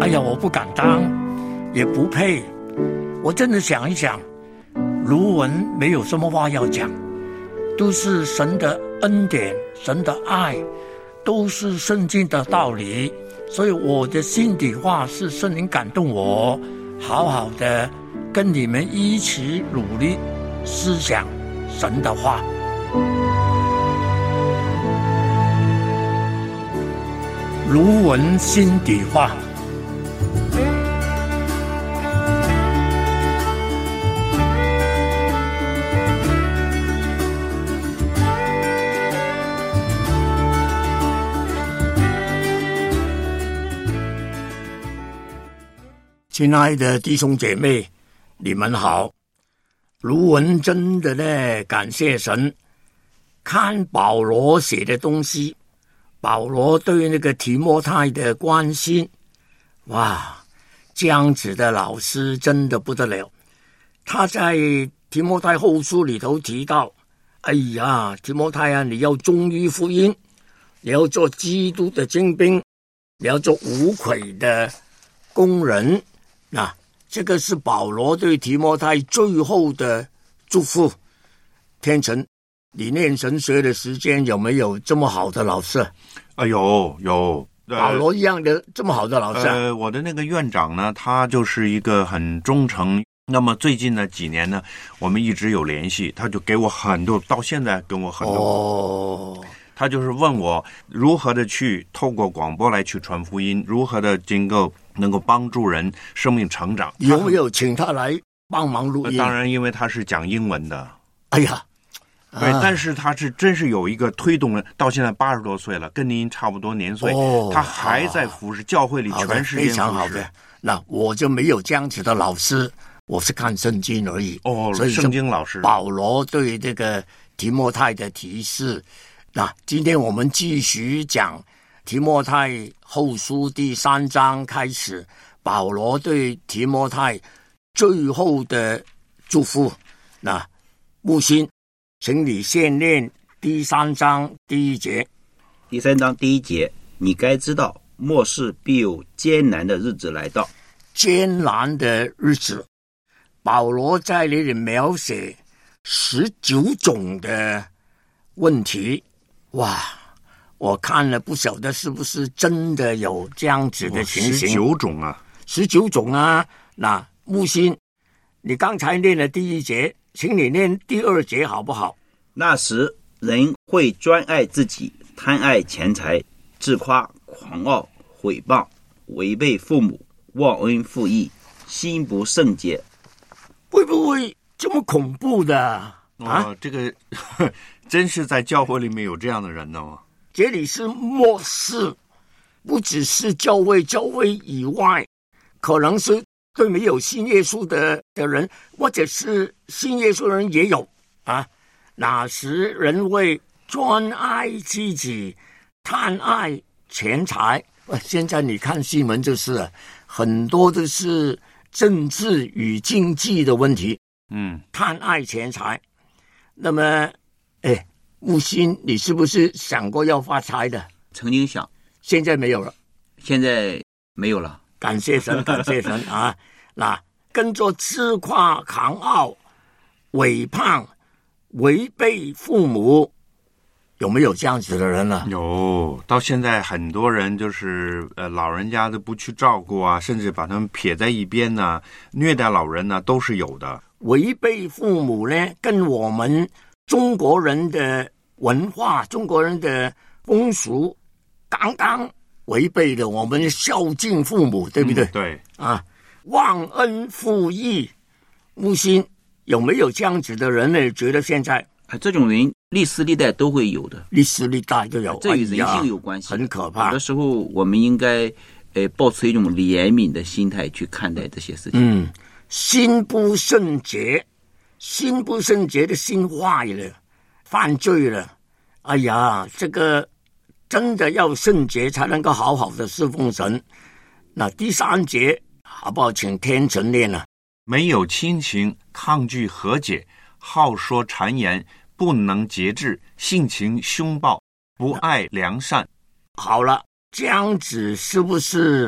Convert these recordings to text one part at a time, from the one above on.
哎呀，我不敢当，也不配。我真的想一想，卢文没有什么话要讲，都是神的恩典，神的爱，都是圣经的道理。所以我的心底话是圣灵感动我，好好的跟你们一起努力思想神的话。卢文心底话。亲爱的弟兄姐妹，你们好。卢文真的呢，感谢神，看保罗写的东西，保罗对那个提摩太的关心，哇，这样子的老师真的不得了。他在提摩太后书里头提到，哎呀，提摩太啊，你要忠于福音，你要做基督的精兵，你要做无愧的工人。那这个是保罗对提摩太最后的祝福。天成，你念神学的时间有没有这么好的老师？ 有保罗一样的这么好的老师我的那个院长呢，他就是一个很忠诚。那么最近的几年呢，我们一直有联系，他就给我很多，到现在跟我很多。他就是问我如何的去透过广播来去传福音，如何的能够帮助人生命成长。 有没有请他来帮忙录音？ 当然，因为他是讲英文的。 哎呀， 对，但是他是真是有一个推动人，到现在80多岁了，跟您差不多年岁，他还在服侍教会里，全世界非常好的。那我就没有这样子的老师，我是看圣经而已。 所以圣经老师保罗对这个提摩太的提示。那今天我们继续讲提摩太后书第3章开始，保罗对提摩太最后的祝福。那木星，请你先念第3章第1节。 第3章第1节，你该知道，末世必有艰难的日子来到。 艰难的日子，保罗在这里描写19种的问题。哇，我看了不晓得是不是真的有这样子的情形。 19种啊 ，19种啊。那木星，你刚才念了第1节，请你念第2节好不好？ 那时人会专爱自己，贪爱钱财，自夸，狂傲，毁谤，违背父母，忘恩负义，心不圣洁。 会不会这么恐怖的这个真是在教会里面有这样的人呢。 这里是末世，不只是教会以外，可能是对没有信耶稣的人，或者是信耶稣的人也有啊。那时人会专爱自己，贪爱钱财。现在你看新闻就是很多都是政治与经济的问题，贪爱钱财。那么木星，你是不是想过要发财的？ 曾经想， 现在没有了。 现在没有了， 感谢神，感谢神啊！那跟着自夸、狂傲、违叛、违背父母，有没有这样子的人呢？ 有，到现在很多人就是老人家都不去照顾啊，甚至把他们撇在一边啊，虐待老人啊，都是有的。 违背父母呢，跟我们中国人的文化、中国人的风俗刚刚违背了。我们孝敬父母，对不对？ 对啊，忘恩负义。木星，有没有这样子的人呢？觉得现在这种人历史历代都会有的， 历史历代都有， 这与人性有关系， 很可怕。 有的时候我们应该抱持一种怜悯的心态去看待这些事情。 心不圣洁，心不圣洁的心坏了，犯罪了。哎呀，这个真的要圣洁才能够好好的侍奉神。那第3节好不好？请天成念了。 没有亲情，抗拒和解，好说谗言，不能节制，性情凶暴，不爱良善。 好了，这样子是不是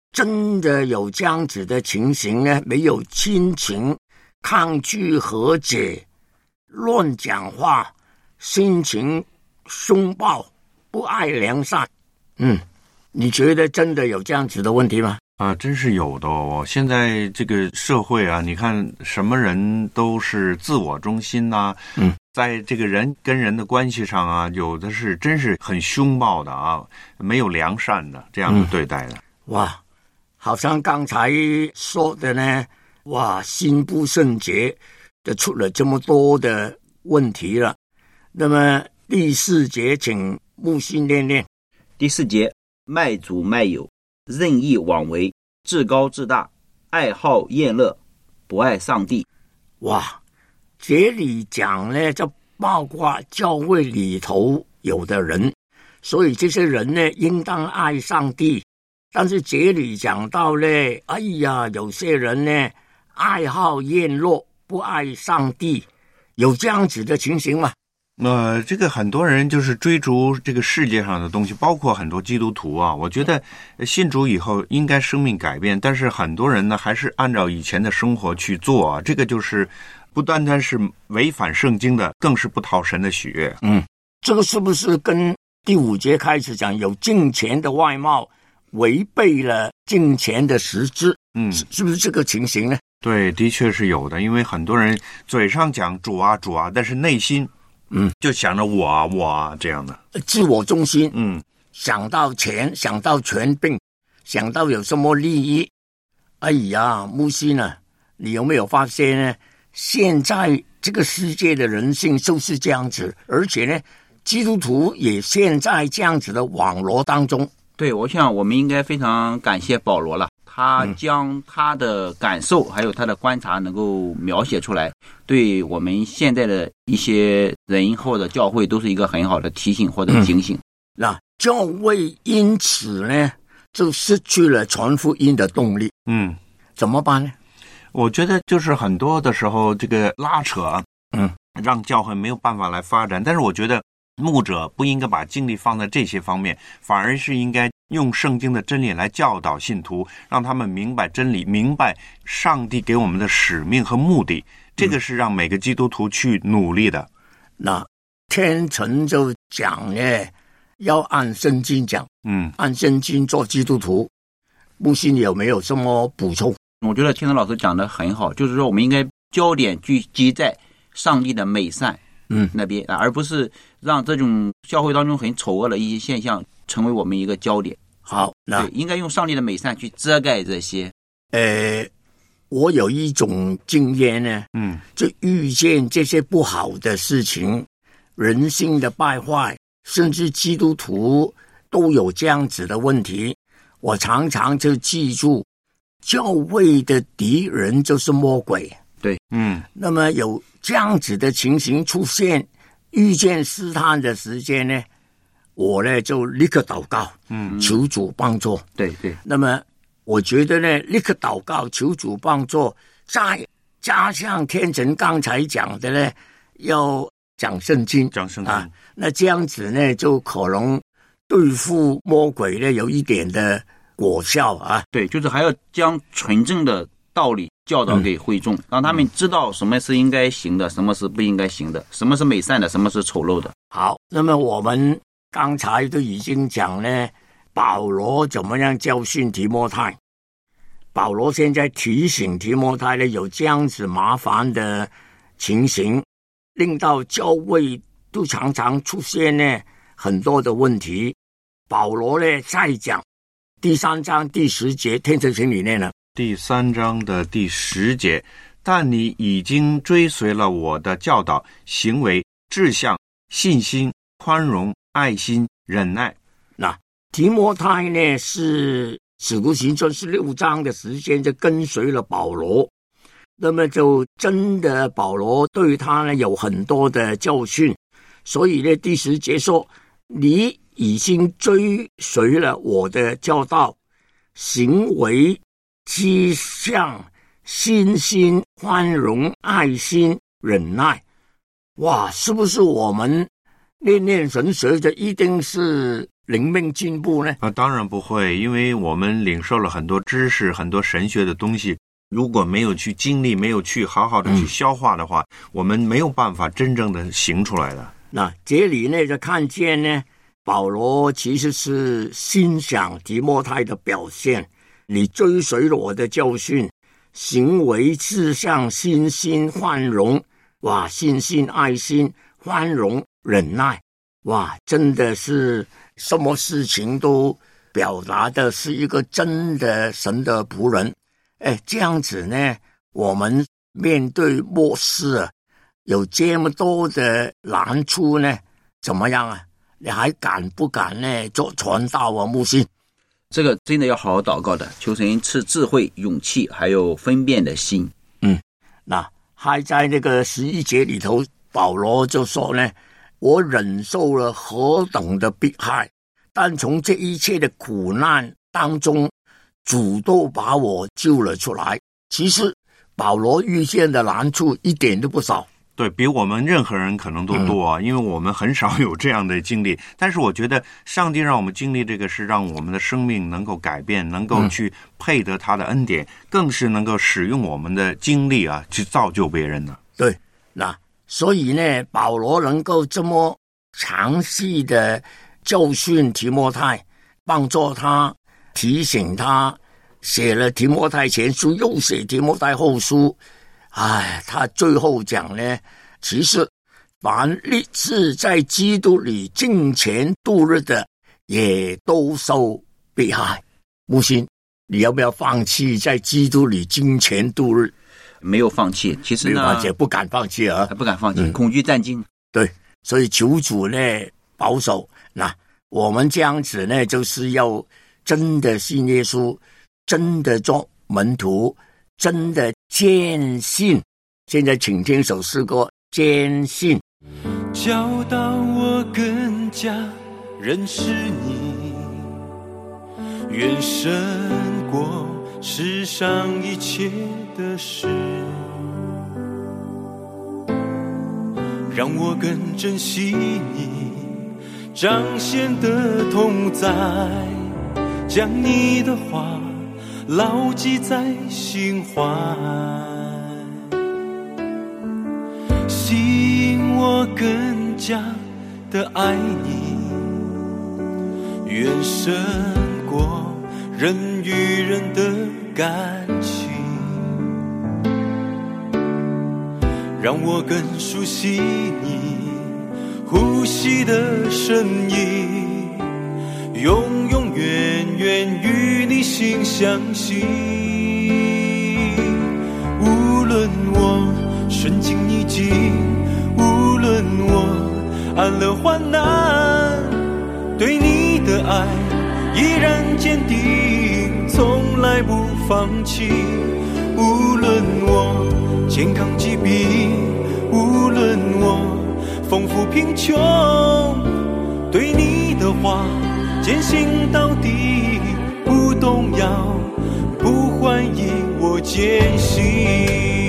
真的有这样子的情形呢？没有亲情，抗拒和解，乱讲话，心情凶暴，不爱良善。你觉得真的有这样子的问题吗？ 真是有的哦。现在这个社会啊，你看什么人都是自我中心呐，在这个人跟人的关系上啊，有的是真是很凶暴的啊，没有良善的这样的对待的。 哇，好像刚才说的呢，哇，心不圣洁的出了这么多的问题了。那么第4节，请木心念念。 第4节，卖主卖友，任意妄为，自高自大，爱好厌乐，不爱上帝。 哇，这里讲呢，就包括教会里头有的人，所以这些人呢，应当爱上帝。但是这里讲到呢，哎呀，有些人呢，爱好厌乐，不爱上帝，有这样子的情形吗？ 这个很多人就是追逐这个世界上的东西，包括很多基督徒啊。我觉得信主以后应该生命改变，但是很多人呢还是按照以前的生活去做啊。这个就是不单单是违反圣经的，更是不讨神的喜悦。 这个是不是跟第5节开始讲有敬虔的外貌违背了敬虔的实质？是不是这个情形呢？ 对，的确是有的。因为很多人嘴上讲主啊主啊，但是内心就想着我这样的自我中心。想到钱，想到权柄，想到有什么利益。哎呀，木西呢，你有没有发现呢？现在这个世界的人性就是这样子，而且呢，基督徒也现在这样子的网络当中。 对，我想我们应该非常感谢保罗了，他将他的感受还有他的观察能够描写出来，对我们现在的一些人或者教会都是一个很好的提醒或者警醒。 那教会因此呢，就失去了传福音的动力。怎么办呢？ 我觉得就是很多的时候这个拉扯，让教会没有办法来发展。但是我觉得牧者不应该把精力放在这些方面，反而是应该用圣经的真理来教导信徒，让他们明白真理，明白上帝给我们的使命和目的。这个是让每个基督徒去努力的。 那天成就讲呢，要按圣经讲，按圣经做基督徒。木心有没有什么补充？ 我觉得天成老师讲得很好，就是说我们应该焦点聚集在上帝的美善那边，而不是让这种教会当中很丑恶的一些现象成为我们一个焦点。 好，那应该用上帝的美善去遮盖这些。 我有一种经验呢，就遇见这些不好的事情，人性的败坏，甚至基督徒都有这样子的问题，我常常就记住，教会的敌人就是魔鬼。 对， 那么有这样子的情形出现，遇见试探的时间呢，我呢就立刻祷告，求主帮助。 对对。 那么我觉得呢，立刻祷告求主帮助，再加上天成刚才讲的呢，要讲圣经，那这样子呢，就可能对付魔鬼呢有一点的果效啊。 对，就是还要将纯正的道理教导给会众，让他们知道什么是应该行的，什么是不应该行的，什么是美善的，什么是丑陋的。 好，那么我们刚才都已经讲呢，保罗怎么样教训提摩太。保罗现在提醒提摩太呢，有这样子麻烦的情形，令到教会都常常出现呢很多的问题。保罗呢再讲第3章第10节，天成请你念了。 第3章的第10节，但你已经追随了我的教导、行为、志向、信心、宽容、爱心、忍耐。 那提摩太呢是使徒行传16章的时间就跟随了保罗，那么就真的保罗对他呢有很多的教训，所以呢第10节说，你已经追随了我的教导、行为、志向、信心、宽容、爱心、忍耐。哇，是不是我们念念神学的一定是灵命进步呢？ 当然不会，因为我们领受了很多知识，很多神学的东西，如果没有去经历，没有去好好的去消化的话，我们没有办法真正的行出来的。 那这里呢就看见呢，保罗其实是欣赏提摩太的表现，你追随了我的教训，行为志向、信心、宽容，哇，信心、爱心、宽容、忍耐，哇，真的是什么事情都表达的是一个真的神的仆人。这样子呢，我们面对末世有这么多的难处呢，怎么样啊？你还敢不敢呢做传道啊？木星， 这个真的要好好祷告的，求神赐智慧、勇气，还有分辨的心。 那还在那个11节里头，保罗就说呢，我忍受了何等的迫害，但从这一切的苦难当中，主都把我救了出来。其实保罗遇见的难处一点都不少， 对，比我们任何人可能都多啊，因为我们很少有这样的经历。但是我觉得上帝让我们经历这个，是让我们的生命能够改变，能够去配得他的恩典，更是能够使用我们的经历啊，去造就别人呢。 对，那所以呢，保罗能够这么详细的教训提摩太，帮助他，提醒他，写了提摩太前书，又写提摩太后书。他最后讲呢，其实凡立志在基督里敬虔度日的，也都受迫害。木星，你要不要放弃在基督里敬虔度日？ 没有放弃，其实呢， 不敢放弃啊， 不敢放弃，恐惧战惊。 对，所以求主呢保守。那我们这样子呢，就是要真的信耶稣，真的做门徒，真的坚信。现在请听首诗歌《坚信》。 教导我更加认识你，愿胜过世上一切的事，让我更珍惜你彰显的同在，将你的话牢记在心怀，吸引我更加的爱你，愿胜过人与人的感情，让我更熟悉你呼吸的声音，永永远远与你心相系。无论我顺境逆境，无论我安乐患难，对你的爱依然坚定，从来不放弃。无论我健康疾病，无论我丰富贫穷，对你的话坚信到底，不动摇，不怀疑，我坚信。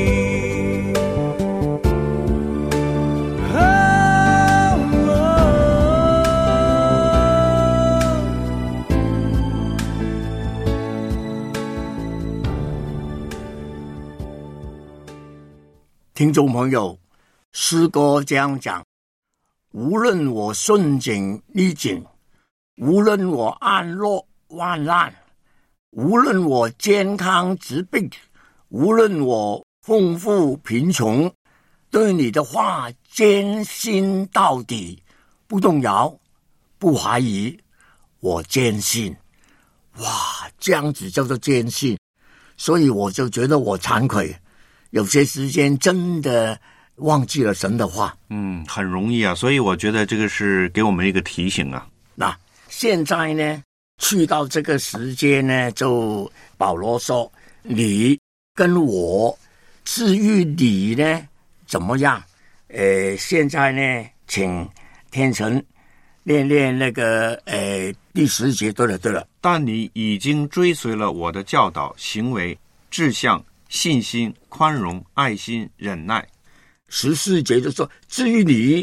听众朋友，诗歌这样讲，无论我顺境逆境，无论我安乐患难，无论我健康疾病，无论我丰富贫穷，对你的话坚信到底，不动摇，不怀疑，我坚信。哇，这样子叫做坚信。所以我就觉得我惭愧，有些时间真的忘记了神的话。 很容易啊，所以我觉得这个是给我们一个提醒啊。 那现在呢，去到这个时间呢，就保罗说，你跟我至于你呢怎么样？现在呢，请天成念那个第10节。对了， 但你已经追随了我的教导、行为、志向、信心、宽容、爱心、忍耐。 14节就说，至于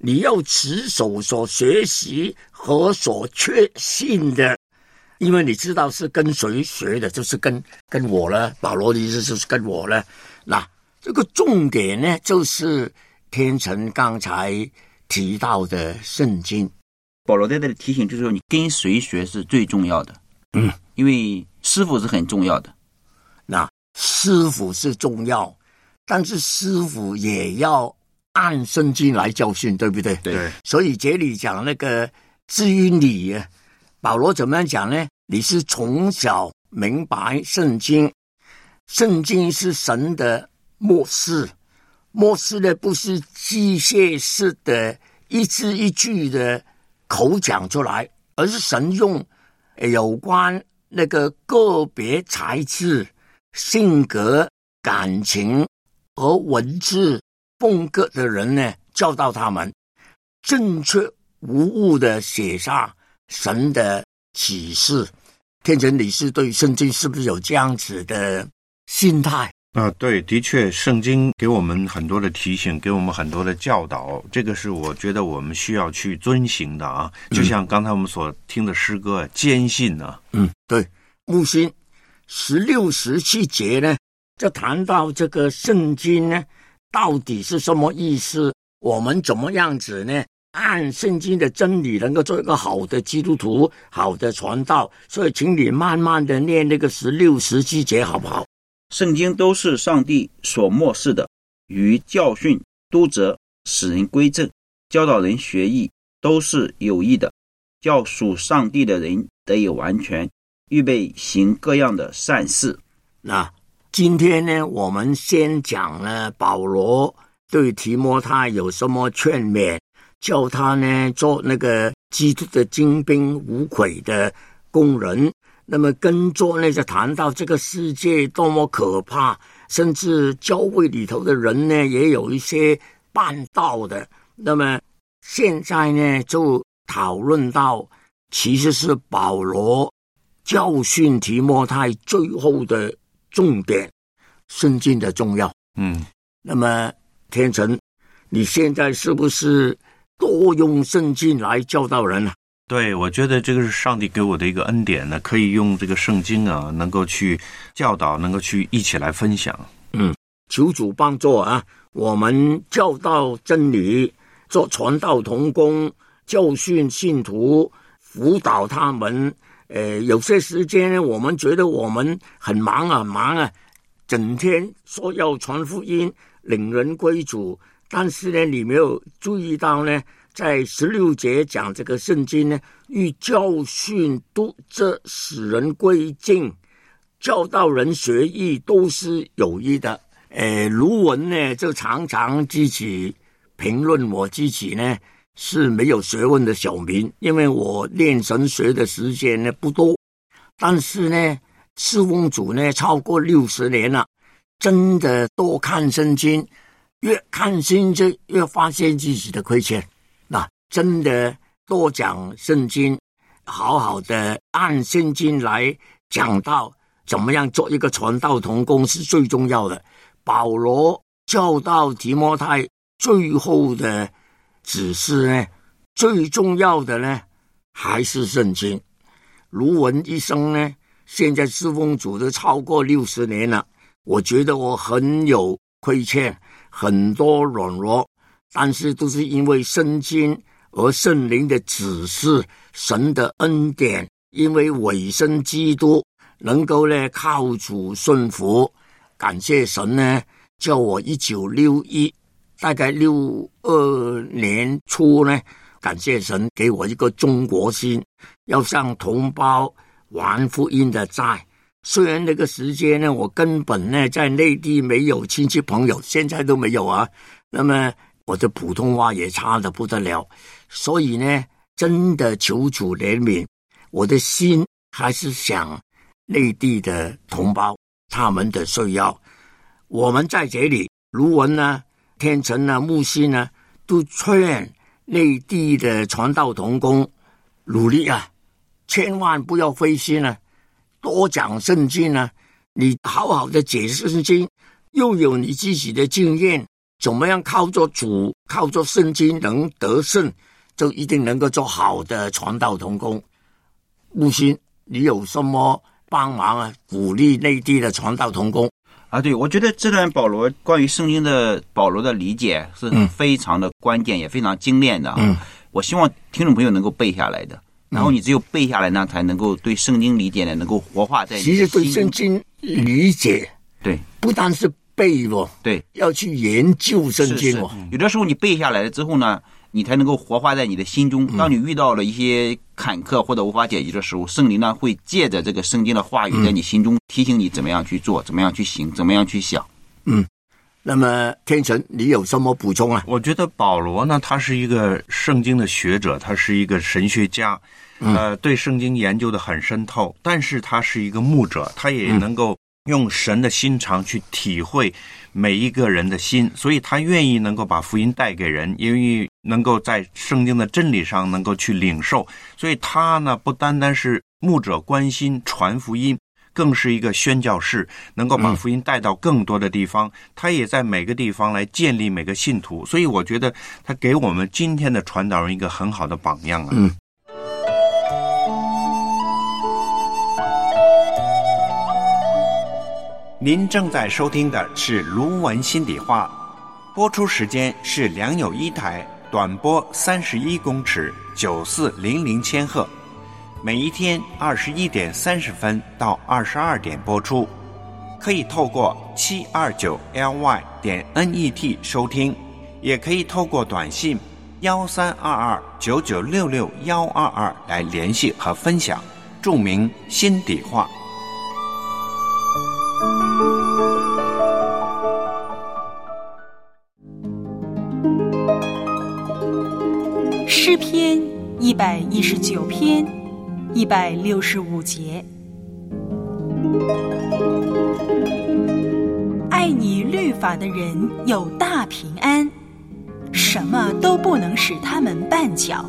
你要持守所学习和所确信的，因为你知道是跟谁学的，就是跟我了。保罗的意思就是跟我了。那这个重点呢，就是天成刚才提到的圣经。 保罗在这里提醒，就是说你跟谁学是最重要的。因为师傅是很重要的。 那师傅是重要，但是师傅也要按圣经来教训，对不对？ 对。 所以这里讲那个至于你，保罗怎么样讲呢？你是从小明白圣经，圣经是神的默示，默示呢不是机械式的一字一句的口讲出来，而是神用有关那个个别才智、性格、感情和文字风格的人呢，教导他们正确无误的写下神的启示。天成理事对圣经是不是有这样子的心态？ 对，的确，圣经给我们很多的提醒，给我们很多的教导，这个是我觉得我们需要去遵行的啊。就像刚才我们所听的诗歌，坚信啊。 对，木星16、17节呢，就谈到这个圣经呢，到底是什么意思？我们怎么样子呢？按圣经的真理能够做一个好的基督徒，好的传道。所以请你慢慢的念那个16、17节好不好？ 圣经都是上帝所默示的，于教训、督责、使人归正、教导人学艺，都是有益的，叫属上帝的人得以完全，预备行各样的善事。 那今天呢，我们先讲了保罗对提摩太有什么劝勉，叫他呢做那个基督的精兵无愧的工人。那么跟着呢，就谈到这个世界多么可怕，甚至教会里头的人呢，也有一些半道的。那么现在呢，就讨论到，其实是保罗教训提摩太最后的重点，圣经的重要。那么天成，你现在是不是多用圣经来教导人啊？ 对，我觉得这个是上帝给我的一个恩典呢，可以用这个圣经啊，能够去教导，能够去一起来分享。 求主帮助啊！我们教导真理，做传道同工，教训信徒，辅导他们。有些时间呢，我们觉得我们很忙啊，整天说要传福音，领人归主，但是呢，你没有注意到呢，在16节讲这个圣经呢，欲教训督责使人归正，教导人学艺，都是有益的。卢文呢就常常自己评论我自己呢是没有学问的小民，因为我练神学的时间呢不多，但是呢侍奉主呢超过60年了，真的多看圣经，越看圣经越发现自己的亏欠。那真的多讲圣经，好好的按圣经来讲到怎么样做一个传道同工是最重要的。保罗教导提摩太最后的指示呢，最重要的呢还是圣经。卢文一生呢，现在侍奉主都超过60年了，我觉得我很有亏欠，很多软弱，但是都是因为圣经而圣灵的指示，神的恩典，因为委身基督能够呢靠主顺服。感谢神呢，叫我1961大概62年初呢，感谢神给我一个中国心，要向同胞还福音的债。虽然那个时间呢，我根本呢在内地没有亲戚朋友，现在都没有啊。那么我的普通话也差得不得了，所以呢，真的求主怜悯，我的心还是想内地的同胞他们的需要。我们在这里，卢文呢、天成呢、木星呢，都劝内地的传道同工努力啊，千万不要灰心啊，多讲圣经啊，你好好的解释圣经，又有你自己的经验，怎么样靠着主， 靠着圣经能得胜，就一定能够做好的传道同工。木星，你有什么帮忙啊？鼓励内地的传道同工啊？对，我觉得这段保罗关于圣经的保罗的理解是非常的关键，也非常精炼的啊。我希望听众朋友能够背下来的。然后你只有背下来呢，才能够对圣经理解呢，能够活化在你的心中。 其实对圣经理解， 对， 不单是背哦， 对， 要去研究圣经哦。 有的时候你背下来了之后呢，你才能够活化在你的心中。当你遇到了一些坎坷或者无法解决的时候，圣灵呢会借着这个圣经的话语，在你心中提醒你怎么样去做，怎么样去行，怎么样去想。 那么天成，你有什么补充啊？ 我觉得保罗呢，他是一个圣经的学者，他是一个神学家，对圣经研究的很深透，但是他是一个牧者，他也能够用神的心肠去体会每一个人的心，所以他愿意能够把福音带给人，因为能够在圣经的真理上能够去领受，所以他呢不单单是牧者关心传福音，更是一个宣教士，能够把福音带到更多的地方，他也在每个地方来建立每个信徒，所以我觉得他给我们今天的传道人一个很好的榜样啊。 您正在收听的是卢文心底话，播出时间是良友一台，短波31公尺9400千赫，每一天21点30分到22点播出，可以透过729ly.net 收听，也可以透过短信132299662122来联系和分享，注明心底话。 诗篇119篇165节，爱你律法的人有大平安，什么都不能使他们绊脚。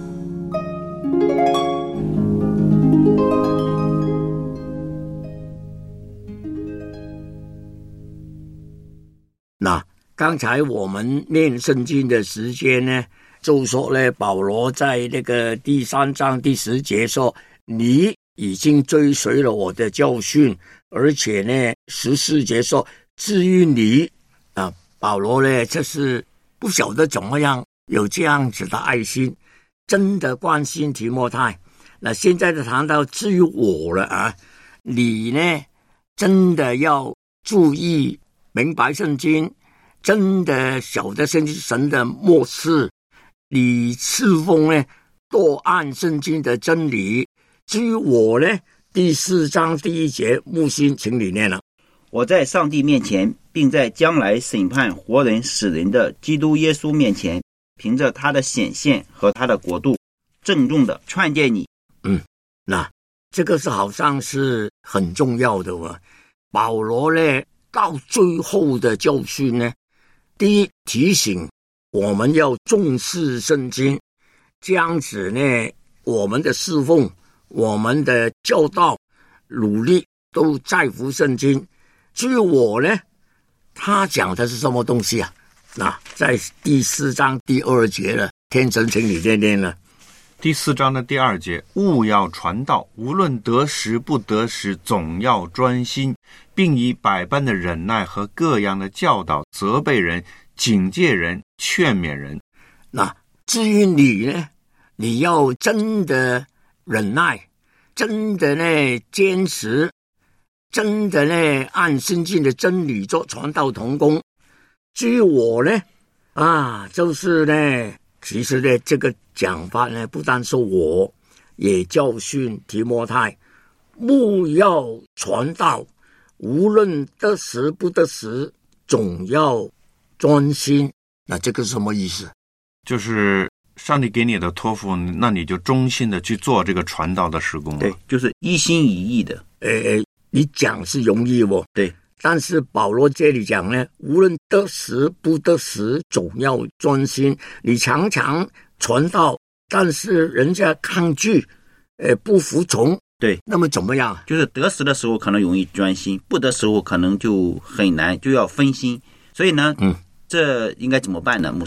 那刚才我们念圣经的时间呢，就说呢，保罗在那个第3章第10节说，你已经追随了我的教训，而且呢14节说，至于你保罗呢这是不晓得怎么样有这样子的爱心，真的关心提摩太。那现在就谈到至于我了啊，你呢真的要注意明白圣经，真的晓得圣经神的默示，你侍奉呢多按圣经的真理。至于我呢，第4章第1节，木星请你念了。 我在上帝面前，并在将来审判活人死人的基督耶稣面前，凭着他的显现和他的国度，郑重的劝诫你。 那这个是好像是很重要的哦。保罗呢到最后的教训呢，第一提醒我们要重视圣经，这样子呢我们的侍奉，我们的教导努力都在乎圣经。至于我呢，他讲的是什么东西啊？那在第4章第2节了，天神请你念念了。 第4章的第2节，务要传道，无论得时不得时，总要专心，并以百般的忍耐和各样的教导责备人、警戒人、劝勉人。 那至于你呢，你要真的忍耐，真的呢坚持，真的呢按圣经的真理做传道同工。至于我呢就是呢，其实呢这个讲法呢不单是我，也教训提摩太，务要传道，无论得时不得时，总要专心。那这个是什么意思？ 就是上帝给你的托付，那你就忠心的去做这个传道的事工。 对，就是一心一意的。 你讲是容易哦， 对， 但是保罗这里讲呢，无论得时不得时，总要专心。你常常传道，但是人家抗拒，不服从， 对， 那么怎么样？ 就是得时的时候可能容易专心，不得时候可能就很难，就要分心。所以呢，这应该怎么办呢，牧师？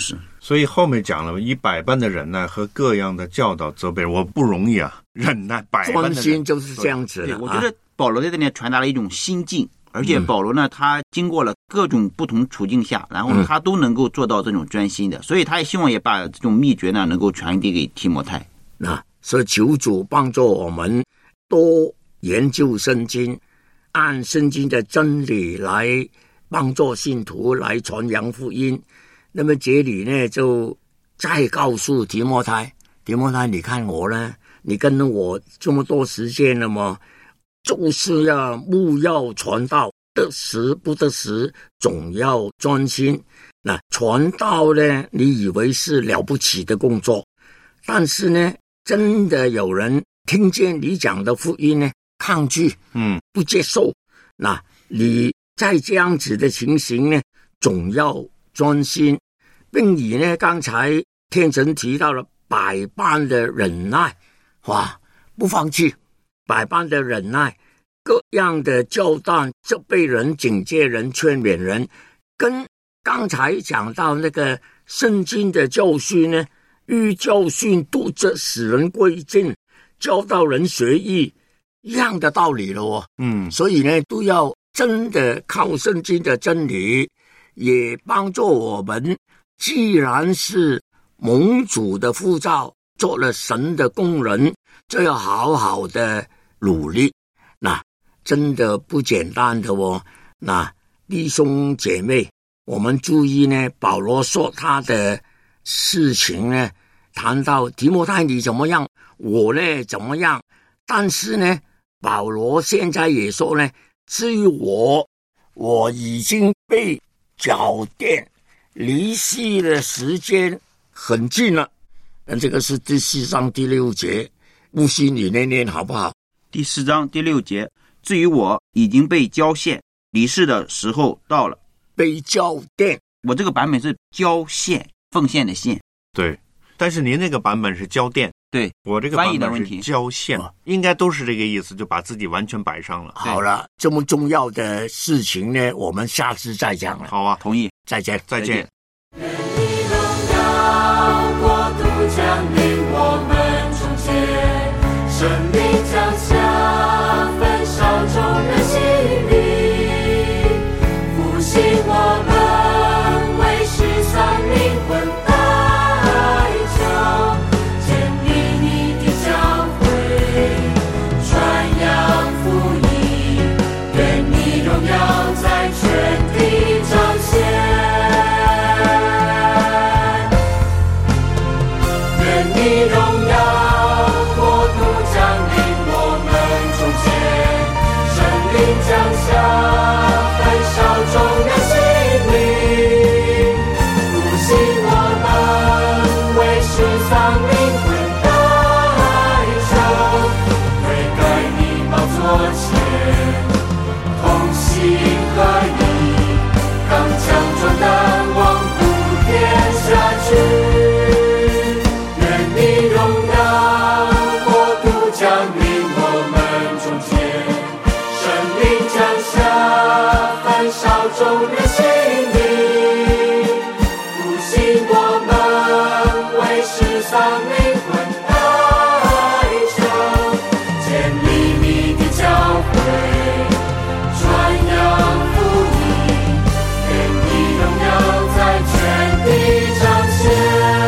所以后面讲了，以百般的忍耐和各样的教导责备人，我不容易啊，忍耐百般的专心就是这样子的。 我觉得保罗在这里传达了一种心境，而且保罗呢，他经过了各种不同处境下，然后他都能够做到这种专心的，所以他也希望也把这种秘诀呢，能够传递给提摩太。 那所以求主帮助我们多研究圣经，按圣经的真理来帮助信徒来传扬福音。那么这里呢，就再告诉提摩太，你看我呢，你跟了我这么多时间了吗？就是要务要传道，得时不得时，总要专心。那传道呢，你以为是了不起的工作，但是呢，真的有人听见你讲的福音呢，抗拒，不接受。那你在这样子的情形呢，总要专心，并以呢，刚才天神提到了百般的忍耐，哇，不放弃，百般的忍耐，各样的教导，责备人、警戒人、劝勉人，跟刚才讲到那个圣经的教训呢，欲教训督责使人归正，教导人学艺，一样的道理了哦。所以呢，都要真的靠圣经的真理，也帮助我们。既然是蒙主的呼召，做了神的工人，就要好好的努力。那真的不简单的哦。那弟兄姐妹，我们注意呢，保罗说他的事情呢，谈到提摩太你怎么样，我呢怎么样，但是呢，保罗现在也说呢，至于我已经被缴奠，离世的时间很近了。这个是第4章第6节，牧师你念好不好？ 第4章第6节，至于我已经被交献，离世的时候到了。 被交奠， 我这个版本是交献，奉献的献。 对，但是您那个版本是交奠， 对， 我这个版本是交献，应该都是这个意思，就把自己完全摆上了。 好了，这么重要的事情呢，我们下次再讲了。 好啊， 同意， 再见， 再见。 愿你荣耀国度降临我们中间，生命降下，焚烧众人心灵，复兴我们为世上灵魂代求，建立你的教会，传扬福音，愿你荣耀在全地彰显。你荣耀国度降临我们中间，圣灵降下，焚烧众人心灵，复兴我们为世上灵魂代求，悔改你宝座前，同心合一，刚强壮胆，望普天下去。降临我们中间，圣灵降下，焚烧众人心灵，复兴我们为世上灵魂代求，建立你的教会，传扬福音，愿你荣耀在全地彰显。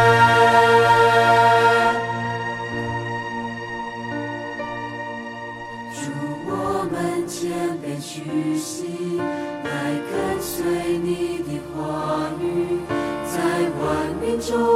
屈膝来跟随你的话语，在万民中